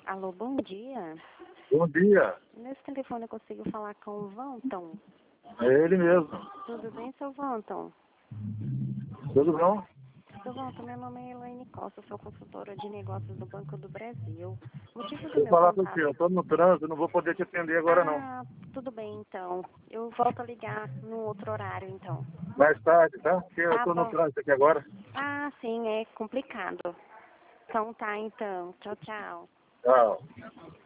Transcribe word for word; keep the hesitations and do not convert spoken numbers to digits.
Alô, bom dia. Bom dia. Nesse telefone eu consigo falar com o Vanton? É ele mesmo. Tudo bem, seu Vanton? Tudo bom? Seu Vanton, meu nome é Elaine Costa, sou consultora de negócios do Banco do Brasil. O motivo do Vou meu falar com contato... você, eu estou no trânsito, não vou poder te atender agora não. Ah, tudo bem, então. Eu volto a ligar no outro horário, então. Mais tarde, tá? Porque eu Tá estou no bom. trânsito aqui agora. Ah, sim, é complicado. Então tá, então. Tchau, tchau. Tchau.